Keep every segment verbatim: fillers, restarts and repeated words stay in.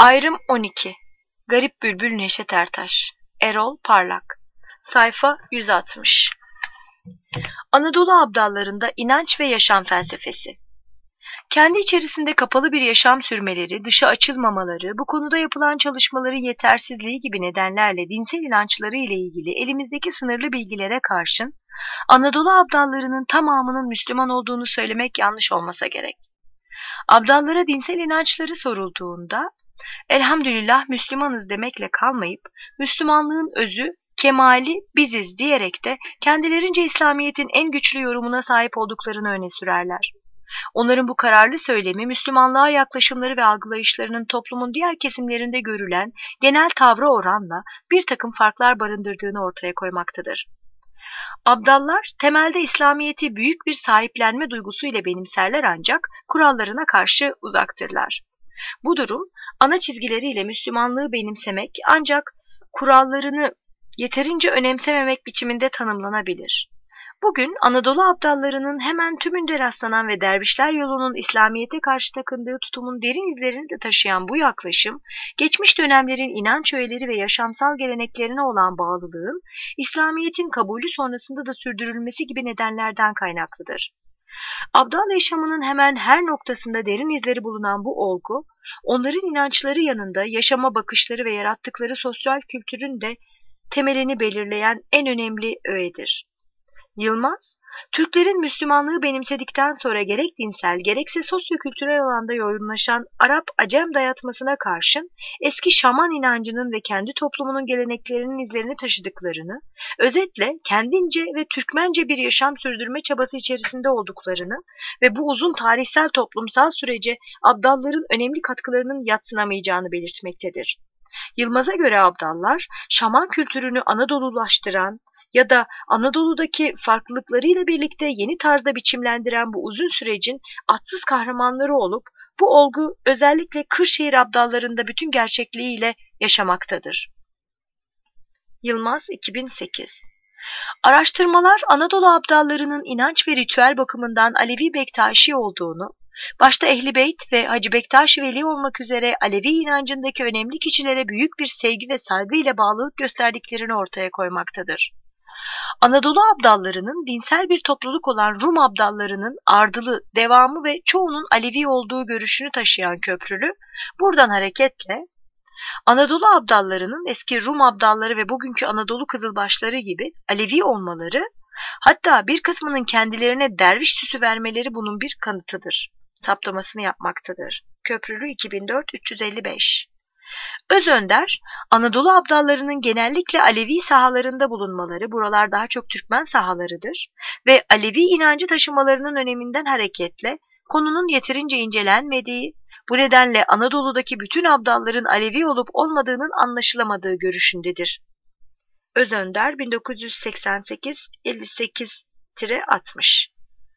Ayrım on iki. Garip Bülbül Neşet Ertaş. Erol Parlak. Sayfa yüz altmış. Anadolu abdallarında inanç ve yaşam felsefesi. Kendi içerisinde kapalı bir yaşam sürmeleri, dışa açılmamaları, bu konuda yapılan çalışmaların yetersizliği gibi nedenlerle dinsel inançları ile ilgili elimizdeki sınırlı bilgilere karşın Anadolu abdallarının tamamının Müslüman olduğunu söylemek yanlış olmasa gerek. Abdallara dinsel inançları sorulduğunda elhamdülillah Müslümanız demekle kalmayıp Müslümanlığın özü, kemali biziz diyerek de kendilerince İslamiyet'in en güçlü yorumuna sahip olduklarını öne sürerler. Onların bu kararlı söylemi Müslümanlığa yaklaşımları ve algılayışlarının toplumun diğer kesimlerinde görülen genel tavra oranla bir takım farklar barındırdığını ortaya koymaktadır. Abdallar temelde İslamiyet'i büyük bir sahiplenme duygusu ile benimserler ancak kurallarına karşı uzaktırlar. Bu durum ana çizgileriyle Müslümanlığı benimsemek ancak kurallarını yeterince önemsememek biçiminde tanımlanabilir. Bugün Anadolu abdallarının hemen tümünde rastlanan ve dervişler yolunun İslamiyet'e karşı takındığı tutumun derin izlerini de taşıyan bu yaklaşım, geçmiş dönemlerin inanç öğeleri ve yaşamsal geleneklerine olan bağlılığın İslamiyet'in kabulü sonrasında da sürdürülmesi gibi nedenlerden kaynaklıdır. Abdal yaşamının hemen her noktasında derin izleri bulunan bu olgu, onların inançları yanında yaşama bakışları ve yarattıkları sosyal kültürün de temelini belirleyen en önemli öğedir. Yılmaz, Türklerin Müslümanlığı benimsedikten sonra gerek dinsel gerekse sosyokültürel alanda yoğunlaşan Arap-Acem dayatmasına karşın eski şaman inancının ve kendi toplumunun geleneklerinin izlerini taşıdıklarını, özetle kendince ve Türkmence bir yaşam sürdürme çabası içerisinde olduklarını ve bu uzun tarihsel toplumsal sürece abdalların önemli katkılarının yadsınamayacağını belirtmektedir. Yılmaz'a göre abdallar, şaman kültürünü Anadolulaştıran ya da Anadolu'daki farklılıklarıyla birlikte yeni tarzda biçimlendiren bu uzun sürecin atsız kahramanları olup bu olgu özellikle Kırşehir abdallarında bütün gerçekliğiyle yaşamaktadır. Yılmaz iki bin sekiz. Araştırmalar Anadolu abdallarının inanç ve ritüel bakımından Alevi Bektaşi olduğunu, başta Ehl-i Beyt ve Hacı Bektaş Veli olmak üzere Alevi inancındaki önemli kişilere büyük bir sevgi ve saygı ile bağlılık gösterdiklerini ortaya koymaktadır. Anadolu abdallarının dinsel bir topluluk olan Rum abdallarının ardılı, devamı ve çoğunun Alevi olduğu görüşünü taşıyan Köprülü, buradan hareketle Anadolu abdallarının eski Rum abdalları ve bugünkü Anadolu Kızılbaşları gibi Alevi olmaları, hatta bir kısmının kendilerine derviş süsü vermeleri bunun bir kanıtıdır. Saptamasını yapmaktadır. Köprülü iki bin dört üç yüz elli beş. Özönder, Anadolu abdallarının genellikle Alevi sahalarında bulunmaları, buralar daha çok Türkmen sahalarıdır ve Alevi inancı taşımalarının öneminden hareketle konunun yeterince incelenmediği, bu nedenle Anadolu'daki bütün abdalların Alevi olup olmadığının anlaşılamadığı görüşündedir. Özönder bin dokuz yüz seksen sekiz elli sekiz altmış.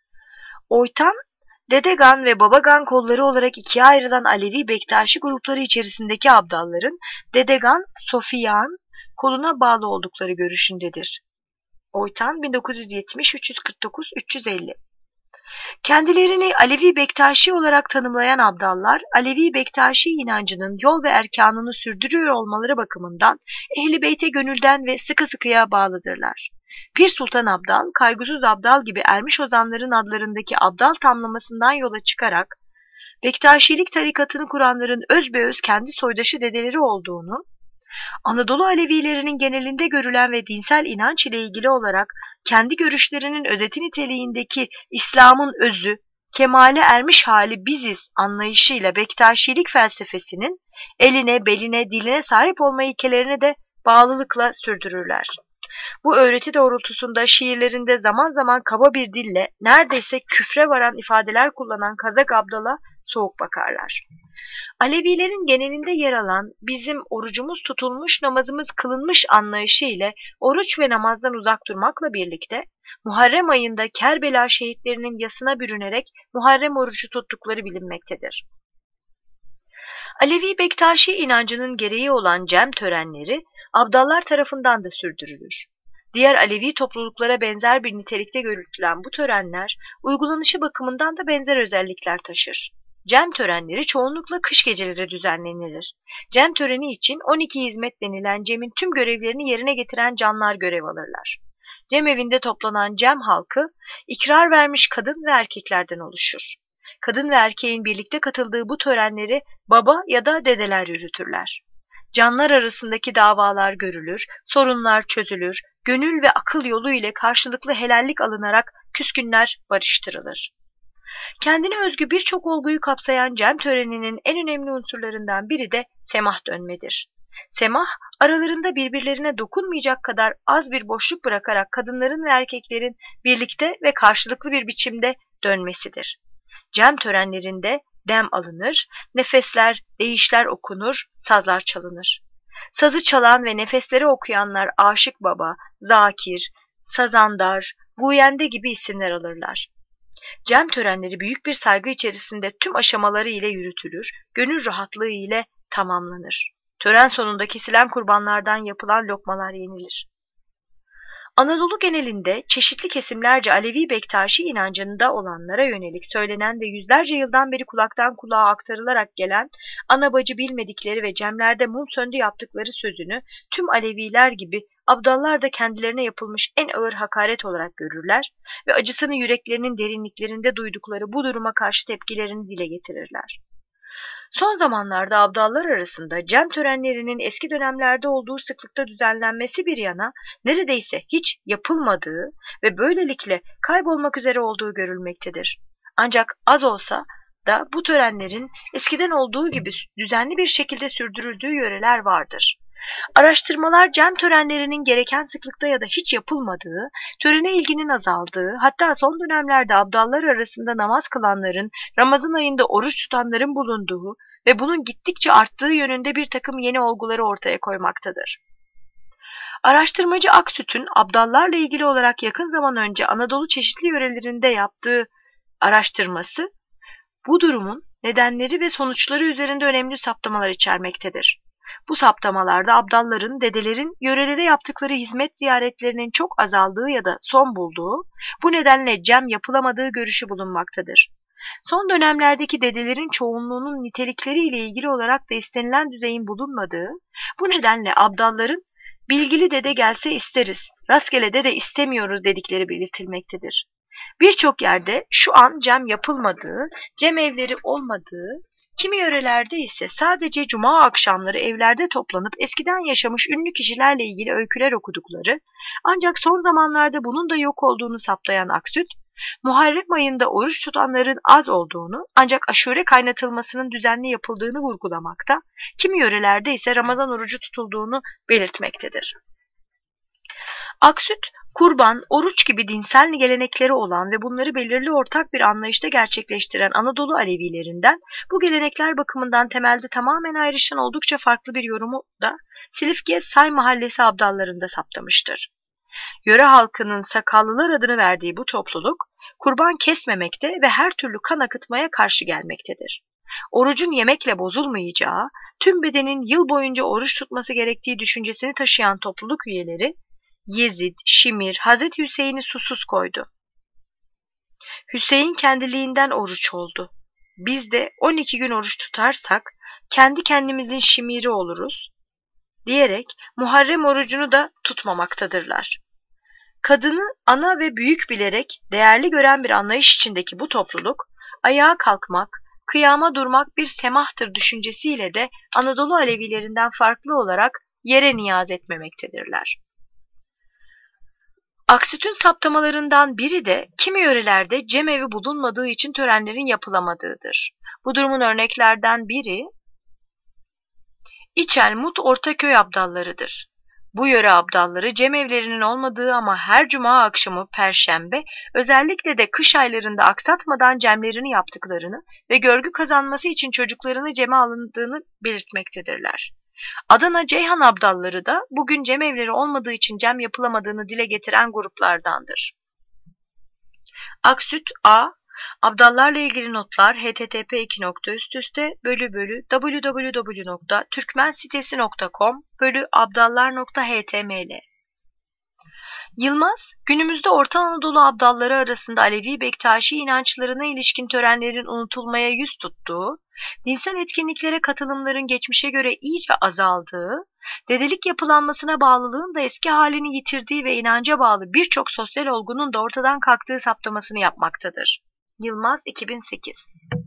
Oytan, Dedegan ve Babagan kolları olarak ikiye ayrılan Alevi Bektaşi grupları içerisindeki abdalların Dedegan, Sofiyan koluna bağlı oldukları görüşündedir. Oytan bin dokuz yüz yetmiş üç yüz kırk dokuz üç yüz elli. Kendilerini Alevi Bektaşi olarak tanımlayan abdallar, Alevi Bektaşi inancının yol ve erkanını sürdürüyor olmaları bakımından Ehl-i Beyt'e gönülden ve sıkı sıkıya bağlıdırlar. Pir Sultan Abdal, Kaygusuz Abdal gibi ermiş ozanların adlarındaki abdal tamlamasından yola çıkarak Bektaşilik tarikatını kuranların özbeöz kendi soydaşı dedeleri olduğunu, Anadolu Alevilerinin genelinde görülen ve dinsel inanç ile ilgili olarak kendi görüşlerinin özeti niteliğindeki İslam'ın özü, kemale ermiş hali biziz anlayışıyla Bektaşilik felsefesinin eline, beline, diline sahip olma ilkelerine de bağlılıkla sürdürürler. Bu öğreti doğrultusunda şiirlerinde zaman zaman kaba bir dille neredeyse küfre varan ifadeler kullanan Kazak abdala soğuk bakarlar. Alevilerin genelinde yer alan bizim orucumuz tutulmuş, namazımız kılınmış anlayışı ile oruç ve namazdan uzak durmakla birlikte Muharrem ayında Kerbela şehitlerinin yasına bürünerek Muharrem orucu tuttukları bilinmektedir. Alevi Bektaşi inancının gereği olan cem törenleri abdallar tarafından da sürdürülür. Diğer Alevi topluluklara benzer bir nitelikte görülen bu törenler uygulanışı bakımından da benzer özellikler taşır. Cem törenleri çoğunlukla kış geceleri düzenlenilir. Cem töreni için on iki hizmet denilen Cem'in tüm görevlerini yerine getiren canlar görev alırlar. Cem evinde toplanan Cem halkı, ikrar vermiş kadın ve erkeklerden oluşur. Kadın ve erkeğin birlikte katıldığı bu törenleri baba ya da dedeler yürütürler. Canlar arasındaki davalar görülür, sorunlar çözülür, gönül ve akıl yolu ile karşılıklı helallik alınarak küskünler barıştırılır. Kendine özgü birçok olguyu kapsayan Cem töreninin en önemli unsurlarından biri de semah dönmedir. Semah, aralarında birbirlerine dokunmayacak kadar az bir boşluk bırakarak kadınların ve erkeklerin birlikte ve karşılıklı bir biçimde dönmesidir. Cem törenlerinde dem alınır, nefesler, deyişler okunur, sazlar çalınır. Sazı çalan ve nefesleri okuyanlar Aşık Baba, Zakir, Sazandar, Guyende gibi isimler alırlar. Cem törenleri büyük bir saygı içerisinde tüm aşamaları ile yürütülür, gönül rahatlığı ile tamamlanır. Tören sonunda kesilen kurbanlardan yapılan lokmalar yenilir. Anadolu genelinde çeşitli kesimlerce Alevi Bektaşi inancında olanlara yönelik söylenen ve yüzlerce yıldan beri kulaktan kulağa aktarılarak gelen ana bacı bilmedikleri ve Cemlerde mum söndü yaptıkları sözünü tüm Aleviler gibi abdallar da kendilerine yapılmış en ağır hakaret olarak görürler ve acısını yüreklerinin derinliklerinde duydukları bu duruma karşı tepkilerini dile getirirler. Son zamanlarda abdallar arasında Cem törenlerinin eski dönemlerde olduğu sıklıkta düzenlenmesi bir yana neredeyse hiç yapılmadığı ve böylelikle kaybolmak üzere olduğu görülmektedir. Ancak az olsa da bu törenlerin eskiden olduğu gibi düzenli bir şekilde sürdürüldüğü yöreler vardır. Araştırmalar Cem törenlerinin gereken sıklıkta ya da hiç yapılmadığı, törene ilginin azaldığı, hatta son dönemlerde abdallar arasında namaz kılanların, Ramazan ayında oruç tutanların bulunduğu ve bunun gittikçe arttığı yönünde bir takım yeni olguları ortaya koymaktadır. Araştırmacı Aksüt'ün abdallarla ilgili olarak yakın zaman önce Anadolu çeşitli yörelerinde yaptığı araştırması, bu durumun nedenleri ve sonuçları üzerinde önemli saptamalar içermektedir. Bu saptamalarda abdalların, dedelerin yörelere yaptıkları hizmet ziyaretlerinin çok azaldığı ya da son bulduğu, bu nedenle cem yapılamadığı görüşü bulunmaktadır. Son dönemlerdeki dedelerin çoğunluğunun nitelikleriyle ilgili olarak da istenilen düzeyin bulunmadığı, bu nedenle abdalların bilgili dede gelse isteriz, rastgele dede istemiyoruz dedikleri belirtilmektedir. Birçok yerde şu an cem yapılmadığı, cem evleri olmadığı, kimi yörelerde ise sadece cuma akşamları evlerde toplanıp eskiden yaşamış ünlü kişilerle ilgili öyküler okudukları, ancak son zamanlarda bunun da yok olduğunu saptayan Aksüt, Muharrem ayında oruç tutanların az olduğunu ancak aşure kaynatılmasının düzenli yapıldığını vurgulamakta, kimi yörelerde ise Ramazan orucu tutulduğunu belirtmektedir. Aksüt, kurban, oruç gibi dinsel gelenekleri olan ve bunları belirli ortak bir anlayışta gerçekleştiren Anadolu Alevilerinden bu gelenekler bakımından temelde tamamen ayrışan oldukça farklı bir yorumu da Silifke Say Mahallesi abdallarında saptamıştır. Yöre halkının Sakallılar adını verdiği bu topluluk, kurban kesmemekte ve her türlü kan akıtmaya karşı gelmektedir. Orucun yemekle bozulmayacağı, tüm bedenin yıl boyunca oruç tutması gerektiği düşüncesini taşıyan topluluk üyeleri, Yezid, Şimir, Hazreti Hüseyin'i susuz koydu. Hüseyin kendiliğinden oruç oldu. Biz de on iki gün oruç tutarsak kendi kendimizin şimiri oluruz diyerek Muharrem orucunu da tutmamaktadırlar. Kadını ana ve büyük bilerek değerli gören bir anlayış içindeki bu topluluk, ayağa kalkmak, kıyama durmak bir semahtır düşüncesiyle de Anadolu Alevilerinden farklı olarak yere niyaz etmemektedirler. Aksüt'ün saptamalarından biri de kimi yörelerde cemevi bulunmadığı için törenlerin yapılamadığıdır. Bu durumun örneklerden biri İçelmut Ortaköy abdallarıdır. Bu yöre abdalları cemevlerinin olmadığı ama her cuma akşamı perşembe özellikle de kış aylarında aksatmadan cemlerini yaptıklarını ve görgü kazanması için çocuklarını ceme alındığını belirtmektedirler. Adana Ceyhan abdalları da bugün cemevleri olmadığı için cem yapılamadığını dile getiren gruplardandır. Aksüt A. Abdallarla ilgili notlar h t t p iki nokta üst üste bölü bölü w w w nokta türkmensitesi nokta com bölü abdallar nokta h t m l Yılmaz, günümüzde Orta Anadolu abdalları arasında Alevi Bektaşi inançlarına ilişkin törenlerin unutulmaya yüz tuttuğu, dinsel etkinliklere katılımların geçmişe göre iyice azaldığı, dedelik yapılanmasına bağlılığın da eski halini yitirdiği ve inanca bağlı birçok sosyal olgunun da ortadan kalktığı saptamasını yapmaktadır. Yılmaz iki bin sekiz.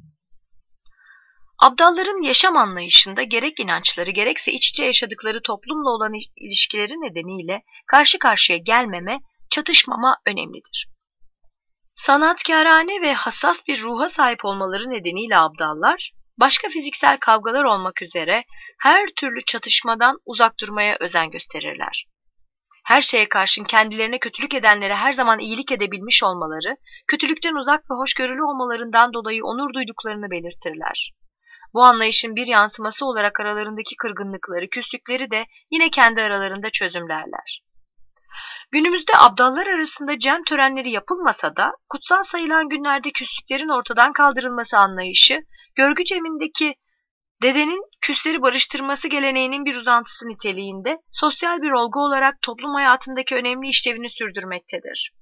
Abdalların yaşam anlayışında gerek inançları gerekse iç içe yaşadıkları toplumla olan ilişkileri nedeniyle karşı karşıya gelmeme, çatışmama önemlidir. Sanatkârane ve hassas bir ruha sahip olmaları nedeniyle abdallar, başka fiziksel kavgalar olmak üzere her türlü çatışmadan uzak durmaya özen gösterirler. Her şeye karşın kendilerine kötülük edenlere her zaman iyilik edebilmiş olmaları, kötülükten uzak ve hoşgörülü olmalarından dolayı onur duyduklarını belirtirler. Bu anlayışın bir yansıması olarak aralarındaki kırgınlıkları, küslükleri de yine kendi aralarında çözümlerler. Günümüzde abdallar arasında cem törenleri yapılmasa da kutsal sayılan günlerde küslüklerin ortadan kaldırılması anlayışı, görgü cemindeki dedenin küsleri barıştırması geleneğinin bir uzantısı niteliğinde sosyal bir olgu olarak toplum hayatındaki önemli işlevini sürdürmektedir.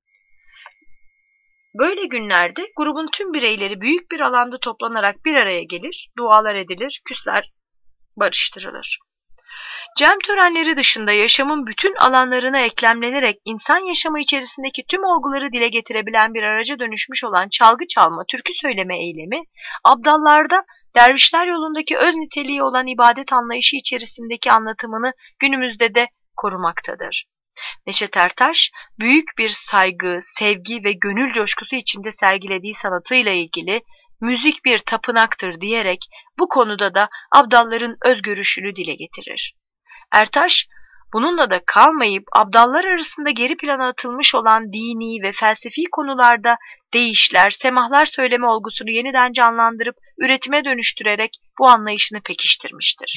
Böyle günlerde grubun tüm bireyleri büyük bir alanda toplanarak bir araya gelir, dualar edilir, küsler barıştırılır. Cem törenleri dışında yaşamın bütün alanlarına eklemlenerek insan yaşamı içerisindeki tüm olguları dile getirebilen bir araca dönüşmüş olan çalgı çalma, türkü söyleme eylemi, abdallarda dervişler yolundaki öz niteliği olan ibadet anlayışı içerisindeki anlatımını günümüzde de korumaktadır. Neşet Ertaş, büyük bir saygı, sevgi ve gönül coşkusu içinde sergilediği sanatıyla ilgili müzik bir tapınaktır diyerek bu konuda da abdalların öz görüşünü dile getirir. Ertaş, bununla da kalmayıp abdallar arasında geri plana atılmış olan dini ve felsefi konularda deyişler, semahlar söyleme olgusunu yeniden canlandırıp üretime dönüştürerek bu anlayışını pekiştirmiştir.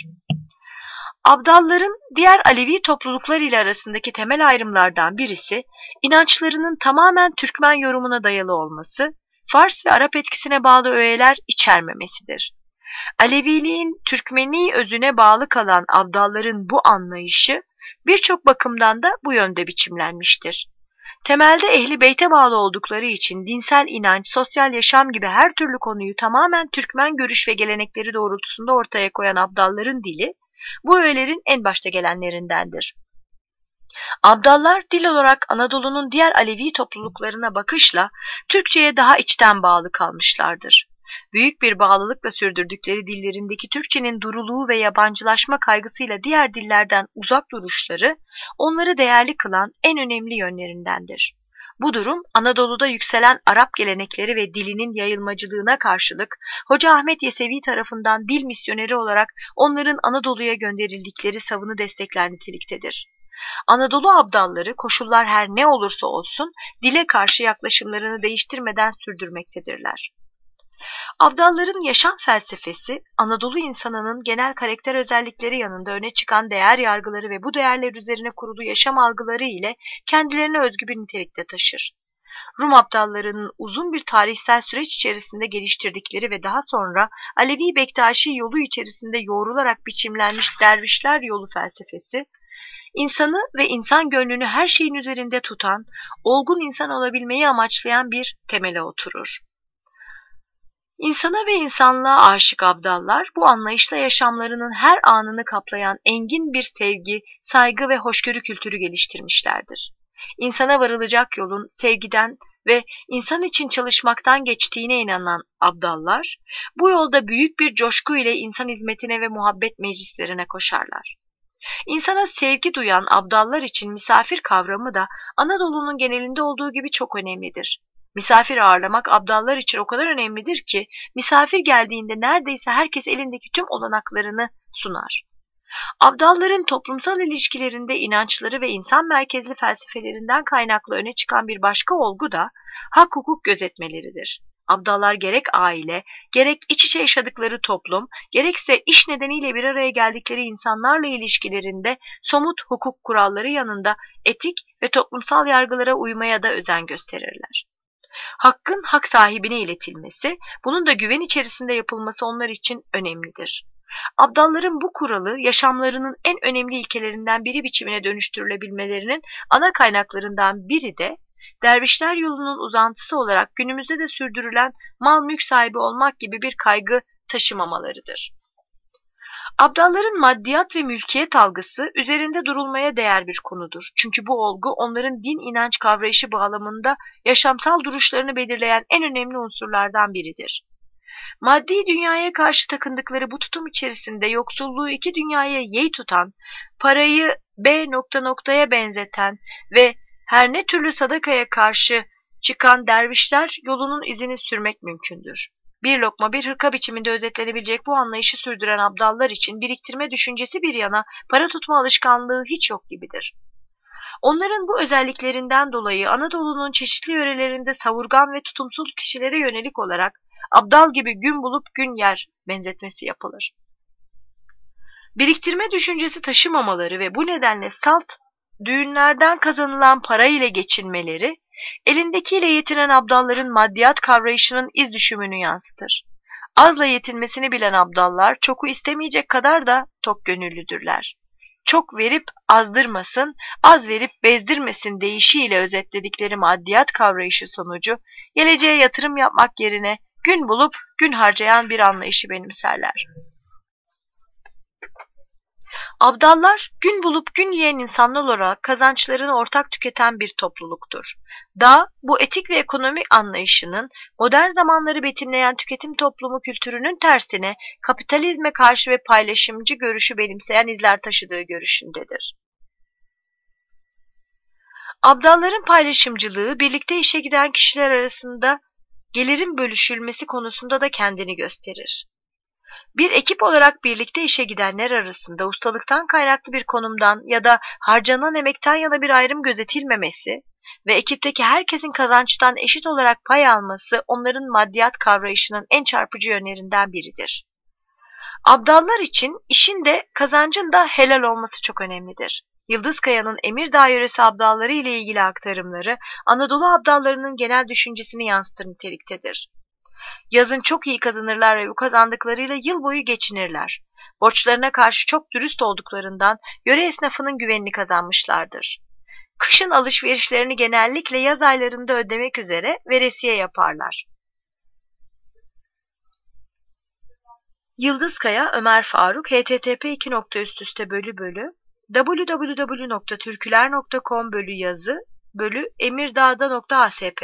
Abdalların diğer Alevi topluluklar ile arasındaki temel ayrımlardan birisi, inançlarının tamamen Türkmen yorumuna dayalı olması, Fars ve Arap etkisine bağlı öğeler içermemesidir. Aleviliğin Türkmeni özüne bağlı kalan abdalların bu anlayışı birçok bakımdan da bu yönde biçimlenmiştir. Temelde Ehli Beyt'e bağlı oldukları için dinsel inanç, sosyal yaşam gibi her türlü konuyu tamamen Türkmen görüş ve gelenekleri doğrultusunda ortaya koyan abdalların dili, bu öğelerin en başta gelenlerindendir. Abdallar dil olarak Anadolu'nun diğer Alevi topluluklarına bakışla Türkçe'ye daha içten bağlı kalmışlardır. Büyük bir bağlılıkla sürdürdükleri dillerindeki Türkçenin duruluğu ve yabancılaşma kaygısıyla diğer dillerden uzak duruşları onları değerli kılan en önemli yönlerindendir. Bu durum Anadolu'da yükselen Arap gelenekleri ve dilinin yayılmacılığına karşılık Hoca Ahmet Yesevi tarafından dil misyoneri olarak onların Anadolu'ya gönderildikleri savını destekler niteliktedir. Anadolu abdalları koşullar her ne olursa olsun dile karşı yaklaşımlarını değiştirmeden sürdürmektedirler. Abdalların yaşam felsefesi, Anadolu insanının genel karakter özellikleri yanında öne çıkan değer yargıları ve bu değerler üzerine kurulu yaşam algıları ile kendilerine özgü bir nitelikte taşır. Rum abdallarının uzun bir tarihsel süreç içerisinde geliştirdikleri ve daha sonra Alevi Bektaşi yolu içerisinde yoğrularak biçimlenmiş dervişler yolu felsefesi, insanı ve insan gönlünü her şeyin üzerinde tutan, olgun insan olabilmeyi amaçlayan bir temele oturur. İnsana ve insanlığa aşık abdallar bu anlayışla yaşamlarının her anını kaplayan engin bir sevgi, saygı ve hoşgörü kültürü geliştirmişlerdir. İnsana varılacak yolun sevgiden ve insan için çalışmaktan geçtiğine inanan abdallar, bu yolda büyük bir coşku ile insan hizmetine ve muhabbet meclislerine koşarlar. İnsana sevgi duyan abdallar için misafir kavramı da Anadolu'nun genelinde olduğu gibi çok önemlidir. Misafir ağırlamak abdallar için o kadar önemlidir ki misafir geldiğinde neredeyse herkes elindeki tüm olanaklarını sunar. Abdalların toplumsal ilişkilerinde inançları ve insan merkezli felsefelerinden kaynaklı öne çıkan bir başka olgu da hak hukuk gözetmeleridir. Abdallar gerek aile, gerek iç içe yaşadıkları toplum, gerekse iş nedeniyle bir araya geldikleri insanlarla ilişkilerinde somut hukuk kuralları yanında etik ve toplumsal yargılara uymaya da özen gösterirler. Hakkın hak sahibine iletilmesi, bunun da güven içerisinde yapılması onlar için önemlidir. Abdalların bu kuralı yaşamlarının en önemli ilkelerinden biri biçimine dönüştürülebilmelerinin ana kaynaklarından biri de dervişler yolunun uzantısı olarak günümüzde de sürdürülen mal mülk sahibi olmak gibi bir kaygı taşımamalarıdır. Abdalların maddiyat ve mülkiyet algısı üzerinde durulmaya değer bir konudur. Çünkü bu olgu onların din inanç kavrayışı bağlamında yaşamsal duruşlarını belirleyen en önemli unsurlardan biridir. Maddi dünyaya karşı takındıkları bu tutum içerisinde yoksulluğu iki dünyaya yey tutan, parayı B nokta noktaya benzeten ve her ne türlü sadakaya karşı çıkan dervişler yolunun izini sürmek mümkündür. Bir lokma bir hırka biçiminde özetlenebilecek bu anlayışı sürdüren abdallar için biriktirme düşüncesi bir yana para tutma alışkanlığı hiç yok gibidir. Onların bu özelliklerinden dolayı Anadolu'nun çeşitli yörelerinde savurgan ve tutumsuz kişilere yönelik olarak abdal gibi gün bulup gün yer benzetmesi yapılır. Biriktirme düşüncesi taşımamaları ve bu nedenle salt düğünlerden kazanılan para ile geçinmeleri, elindekiyle yetinen abdalların maddiyat kavrayışının iz düşümünü yansıtır. Azla yetinmesini bilen abdallar çoku istemeyecek kadar da tok gönüllüdürler. Çok verip azdırmasın, az verip bezdirmesin deyişiyle özetledikleri maddiyat kavrayışı sonucu geleceğe yatırım yapmak yerine gün bulup gün harcayan bir anlayışı benimserler. Abdallar gün bulup gün yiyen insanlar olarak kazançlarını ortak tüketen bir topluluktur. Da bu etik ve ekonomik anlayışının modern zamanları betimleyen tüketim toplumu kültürünün tersine kapitalizme karşı ve paylaşımcı görüşü benimseyen izler taşıdığı görüşündedir. Abdalların paylaşımcılığı birlikte işe giden kişiler arasında gelirin bölüşülmesi konusunda da kendini gösterir. Bir ekip olarak birlikte işe gidenler arasında ustalıktan kaynaklı bir konumdan ya da harcanan emekten yana bir ayrım gözetilmemesi ve ekipteki herkesin kazançtan eşit olarak pay alması onların maddiyat kavrayışının en çarpıcı yönlerinden biridir. Abdallar için işin de kazancın da helal olması çok önemlidir. Yıldızkaya'nın Emirdağ yöresi abdalları ile ilgili aktarımları Anadolu abdallarının genel düşüncesini yansıtır niteliktedir. Yazın çok iyi kazanırlar ve bu kazandıklarıyla yıl boyu geçinirler. Borçlarına karşı çok dürüst olduklarından yöre esnafının güvenini kazanmışlardır. Kışın alışverişlerini genellikle yaz aylarında ödemek üzere veresiye yaparlar. Yıldızkaya Ömer Faruk http iki nokta üst üste bölü bölü www nokta türküler nokta com bölü yazı bölü emirdağda nokta asp.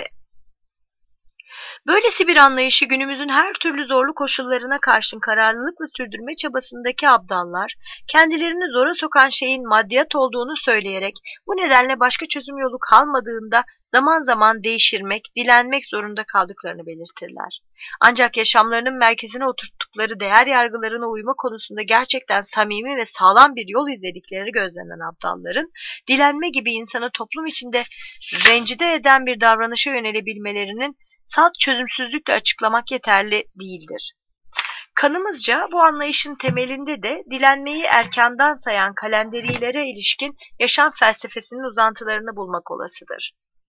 Böylesi bir anlayışı günümüzün her türlü zorlu koşullarına karşın kararlılıkla sürdürme çabasındaki abdallar, kendilerini zora sokan şeyin maddiyat olduğunu söyleyerek bu nedenle başka çözüm yolu kalmadığında zaman zaman değiştirmek, dilenmek zorunda kaldıklarını belirtirler. Ancak yaşamlarının merkezine oturttukları değer yargılarına uyma konusunda gerçekten samimi ve sağlam bir yol izledikleri gözlenen abdalların, dilenme gibi insanı toplum içinde rencide eden bir davranışa yönelebilmelerinin salt çözümsüzlükle açıklamak yeterli değildir. Kanımızca bu anlayışın temelinde de dilenmeyi erkandan sayan kalenderilere ilişkin yaşam felsefesinin uzantılarını bulmak olasıdır.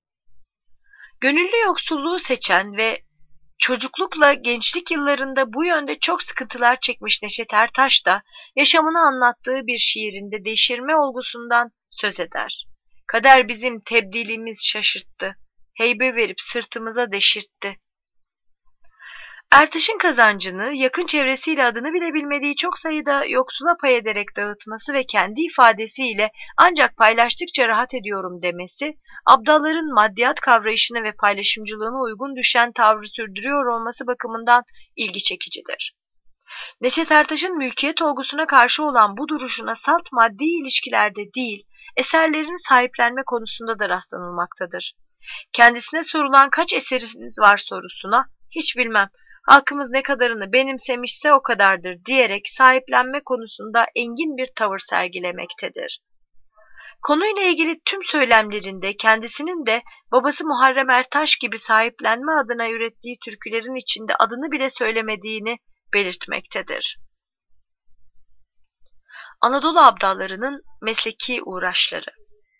Gönüllü yoksulluğu seçen ve çocuklukla gençlik yıllarında bu yönde çok sıkıntılar çekmiş Neşet Ertaş da yaşamını anlattığı bir şiirinde devşirme olgusundan söz eder. Kader bizim tebdilimiz şaşırttı. Heybe verip sırtımıza deşirtti. Ertaş'ın kazancını yakın çevresiyle adını bile bilmediği çok sayıda yoksula pay ederek dağıtması ve kendi ifadesiyle ancak paylaştıkça rahat ediyorum demesi, abdalların maddiyat kavrayışına ve paylaşımcılığına uygun düşen tavrı sürdürüyor olması bakımından ilgi çekicidir. Neşet Ertaş'ın mülkiyet olgusuna karşı olan bu duruşuna salt maddi ilişkilerde değil, eserlerini sahiplenme konusunda da rastlanılmaktadır. Kendisine sorulan kaç eseriniz var sorusuna hiç bilmem, halkımız ne kadarını benimsemişse o kadardır diyerek sahiplenme konusunda engin bir tavır sergilemektedir. Konuyla ilgili tüm söylemlerinde kendisinin de babası Muharrem Ertaş gibi sahiplenme adına ürettiği türkülerin içinde adını bile söylemediğini belirtmektedir. Anadolu abdallarının mesleki uğraşları.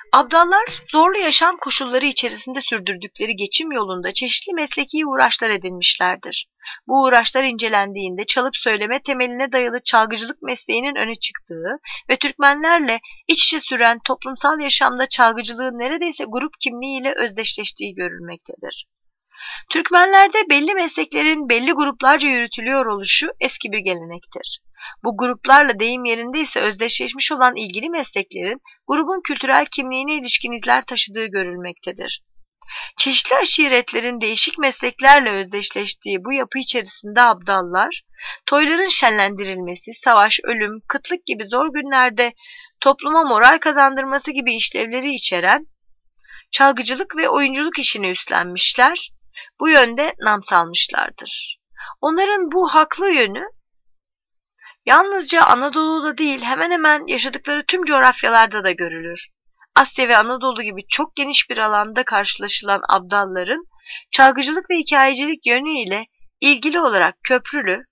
Abdallar zorlu yaşam koşulları içerisinde sürdürdükleri geçim yolunda çeşitli mesleki uğraşlar edinmişlerdir. Bu uğraşlar incelendiğinde çalıp söyleme temeline dayalı çalgıcılık mesleğinin öne çıktığı ve Türkmenlerle iç içe süren toplumsal yaşamda çalgıcılığın neredeyse grup kimliğiyle özdeşleştiği görülmektedir. Türkmenlerde belli mesleklerin belli gruplarca yürütülüyor oluşu eski bir gelenektir. Bu gruplarla deyim yerindeyse özdeşleşmiş olan ilgili mesleklerin grubun kültürel kimliğine ilişkin izler taşıdığı görülmektedir. Çeşitli aşiretlerin değişik mesleklerle özdeşleştiği bu yapı içerisinde abdallar, toyların şenlendirilmesi, savaş, ölüm, kıtlık gibi zor günlerde topluma moral kazandırması gibi işlevleri içeren çalgıcılık ve oyunculuk işini üstlenmişler, bu yönde nam salmışlardır. Onların bu haklı yönü yalnızca Anadolu'da değil hemen hemen yaşadıkları tüm coğrafyalarda da görülür. Asya ve Anadolu gibi çok geniş bir alanda karşılaşılan abdalların çalgıcılık ve hikayecilik yönüyle ilgili olarak Köprülü,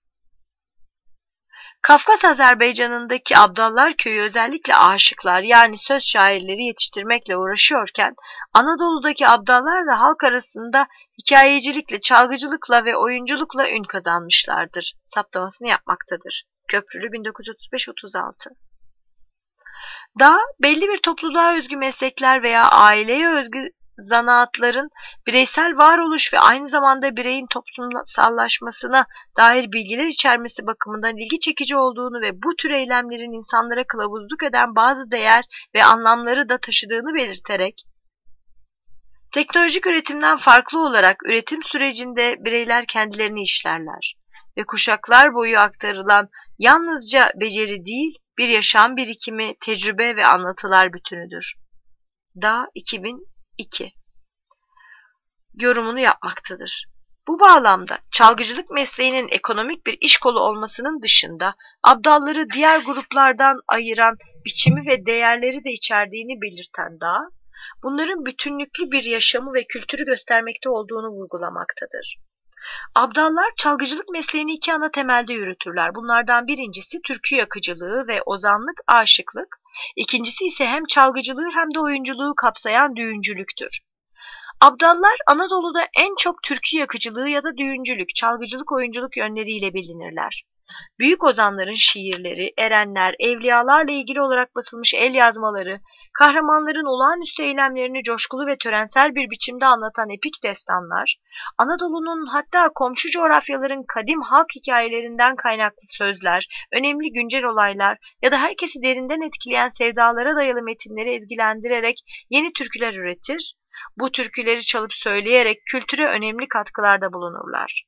Kafkas Azerbaycan'ındaki Abdallar köyü özellikle aşıklar yani söz şairleri yetiştirmekle uğraşıyorken Anadolu'daki Abdallar da halk arasında hikayecilikle, çalgıcılıkla ve oyunculukla ün kazanmışlardır. Saptamasını yapmaktadır. Köprülü bin dokuz yüz otuz beş otuz altı. Daha belli bir topluluğa özgü meslekler veya aileye özgü zanaatların bireysel varoluş ve aynı zamanda bireyin toplumsallaşmasına dair bilgiler içermesi bakımından ilgi çekici olduğunu ve bu tür eylemlerin insanlara kılavuzluk eden bazı değer ve anlamları da taşıdığını belirterek, teknolojik üretimden farklı olarak üretim sürecinde bireyler kendilerini işlerler ve kuşaklar boyu aktarılan yalnızca beceri değil, bir yaşam birikimi, tecrübe ve anlatılar bütünüdür. Da iki bin iki yorumunu yapmaktadır. Bu bağlamda çalgıcılık mesleğinin ekonomik bir iş kolu olmasının dışında abdalları diğer gruplardan ayıran biçimi ve değerleri de içerdiğini belirten Dağ, bunların bütünlüklü bir yaşamı ve kültürü göstermekte olduğunu vurgulamaktadır. Abdallar çalgıcılık mesleğini iki ana temelde yürütürler. Bunlardan birincisi türkü yakıcılığı ve ozanlık, aşıklık. İkincisi ise hem çalgıcılığı hem de oyunculuğu kapsayan düğüncülüktür. Abdallar Anadolu'da en çok türkü yakıcılığı ya da düğüncülük, çalgıcılık, oyunculuk yönleriyle bilinirler. Büyük ozanların şiirleri, erenler, evliyalarla ilgili olarak basılmış el yazmaları, kahramanların olağanüstü eylemlerini coşkulu ve törensel bir biçimde anlatan epik destanlar, Anadolu'nun hatta komşu coğrafyaların kadim halk hikayelerinden kaynaklı sözler, önemli güncel olaylar ya da herkesi derinden etkileyen sevdalara dayalı metinleri ezgilendirerek yeni türküler üretir, bu türküleri çalıp söyleyerek kültüre önemli katkılarda bulunurlar.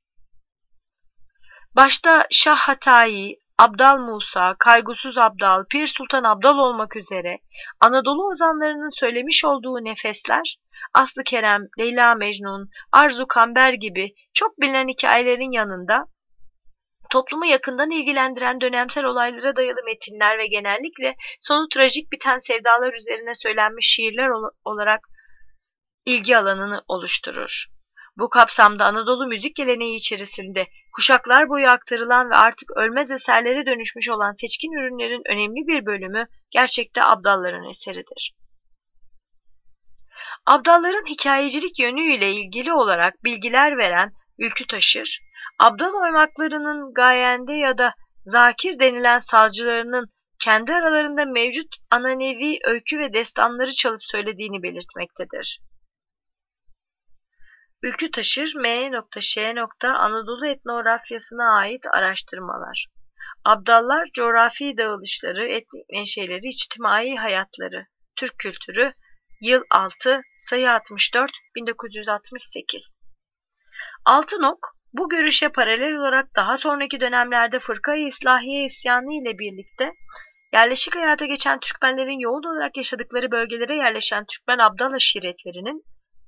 Başta Şah Hatayi, Abdal Musa, Kaygusuz Abdal, Pir Sultan Abdal olmak üzere Anadolu ozanlarının söylemiş olduğu nefesler, Aslı Kerem, Leyla Mecnun, Arzu Kamber gibi çok bilinen hikayelerin yanında toplumu yakından ilgilendiren dönemsel olaylara dayalı metinler ve genellikle sonu trajik biten sevdalar üzerine söylenmiş şiirler olarak ilgi alanını oluşturur. Bu kapsamda Anadolu müzik geleneği içerisinde kuşaklar boyu aktarılan ve artık ölmez eserlere dönüşmüş olan seçkin ürünlerin önemli bir bölümü gerçekte abdalların eseridir. Abdalların hikayecilik yönüyle ilgili olarak bilgiler veren Ülkü Taşır, abdal oymaklarının gayende ya da zakir denilen sazcılarının kendi aralarında mevcut ananevi öykü ve destanları çalıp söylediğini belirtmektedir. Ülkü Taşır, M Ş Anadolu etnografyasına ait araştırmalar. Abdallar, coğrafi dağılışları, etnik menşeleri, içtimai hayatları. Türk kültürü, yıl altı, sayı altmış dört, bin dokuz yüz altmış sekiz. Altınok, bu görüşe paralel olarak daha sonraki dönemlerde Fırka-i İslahiye isyanı ile birlikte yerleşik hayata geçen Türkmenlerin yoğun olarak yaşadıkları bölgelere yerleşen Türkmen Abdal aşiretlerinin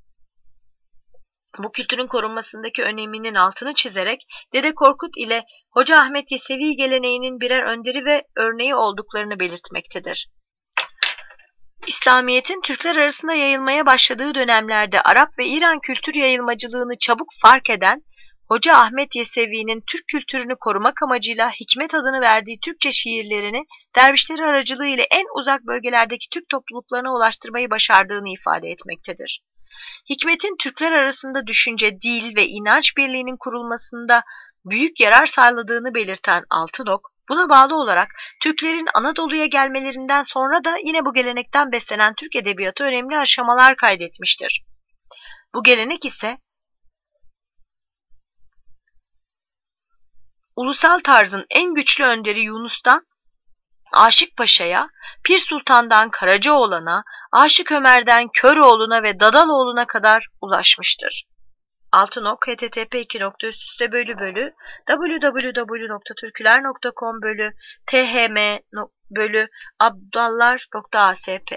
bu kültürün korunmasındaki öneminin altını çizerek Dede Korkut ile Hoca Ahmet Yesevi geleneğinin birer önderi ve örneği olduklarını belirtmektedir. İslamiyet'in Türkler arasında yayılmaya başladığı dönemlerde Arap ve İran kültür yayılmacılığını çabuk fark eden Hoca Ahmet Yesevi'nin Türk kültürünü korumak amacıyla Hikmet adını verdiği Türkçe şiirlerini dervişleri aracılığıyla en uzak bölgelerdeki Türk topluluklarına ulaştırmayı başardığını ifade etmektedir. Hikmet'in Türkler arasında düşünce, dil ve inanç birliğinin kurulmasında büyük yarar sağladığını belirten Altınok, buna bağlı olarak Türklerin Anadolu'ya gelmelerinden sonra da yine bu gelenekten beslenen Türk edebiyatı önemli aşamalar kaydetmiştir. Bu gelenek ise ulusal tarzın en güçlü önderi Yunus'tan Aşık Paşa'ya, Pir Sultan'dan Karacaoğlan'a, Aşık Ömer'den Köroğlu'na ve Dadaloğlu'na kadar ulaşmıştır. Altınok http iki nokta üst üste bölü bölü www nokta türküler nokta com bölü thm bölü abdallar nokta asp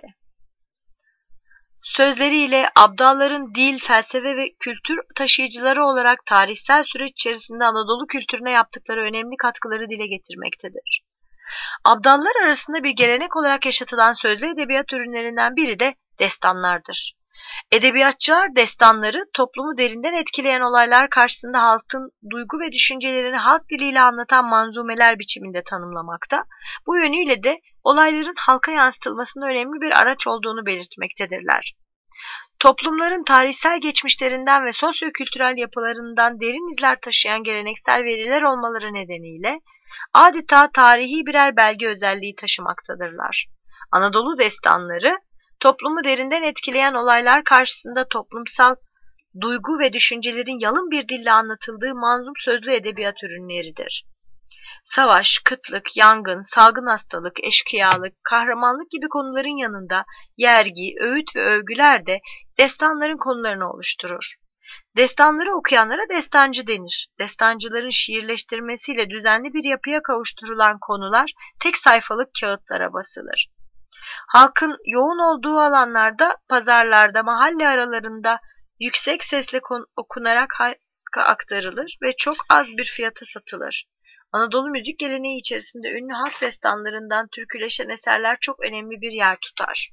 Sözleriyle abdalların dil, felsefe ve kültür taşıyıcıları olarak tarihsel süreç içerisinde Anadolu kültürüne yaptıkları önemli katkıları dile getirmektedir. Abdallar arasında bir gelenek olarak yaşatılan sözlü edebiyat ürünlerinden biri de destanlardır. Edebiyatçılar destanları toplumu derinden etkileyen olaylar karşısında halkın duygu ve düşüncelerini halk diliyle anlatan manzumeler biçiminde tanımlamakta, bu yönüyle de olayların halka yansıtılmasında önemli bir araç olduğunu belirtmektedirler. Toplumların tarihsel geçmişlerinden ve sosyo-kültürel yapılarından derin izler taşıyan geleneksel veriler olmaları nedeniyle adeta tarihi birer belge özelliği taşımaktadırlar. Anadolu destanları, toplumu derinden etkileyen olaylar karşısında toplumsal duygu ve düşüncelerin yalın bir dille anlatıldığı manzum sözlü edebiyat ürünleridir. Savaş, kıtlık, yangın, salgın hastalık, eşkıyalık, kahramanlık gibi konuların yanında yergi, öğüt ve övgüler de destanların konularını oluşturur. Destanları okuyanlara destancı denir. Destancıların şiirleştirmesiyle düzenli bir yapıya kavuşturulan konular tek sayfalık kağıtlara basılır. Halkın yoğun olduğu alanlarda, pazarlarda, mahalle aralarında yüksek sesle okunarak halka aktarılır ve çok az bir fiyata satılır. Anadolu müzik geleneği içerisinde ünlü halk destanlarından türküleşen eserler çok önemli bir yer tutar.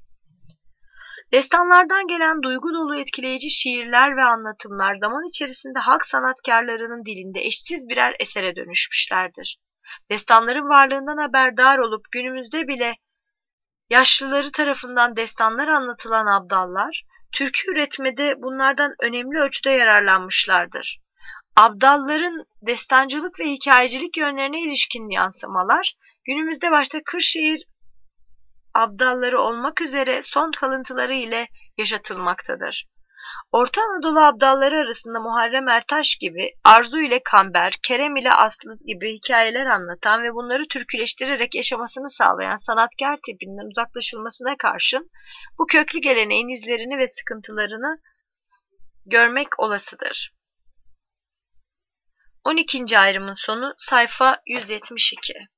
Destanlardan gelen duygu dolu etkileyici şiirler ve anlatımlar zaman içerisinde halk sanatkarlarının dilinde eşsiz birer esere dönüşmüşlerdir. Destanların varlığından haberdar olup günümüzde bile yaşlıları tarafından destanlar anlatılan abdallar, türkü üretmede bunlardan önemli ölçüde yararlanmışlardır. Abdalların destancılık ve hikayecilik yönlerine ilişkin yansımalar, günümüzde başta Kırşehir abdalları olmak üzere son kalıntıları ile yaşatılmaktadır. Orta Anadolu abdalları arasında Muharrem Ertaş gibi, Arzu ile Kamber, Kerem ile Aslı gibi hikayeler anlatan ve bunları türküleştirerek yaşamasını sağlayan sanatkar tipinden uzaklaşılmasına karşın bu köklü geleneğin izlerini ve sıkıntılarını görmek olasıdır. on ikinci ayrımın sonu sayfa yüz yetmiş iki.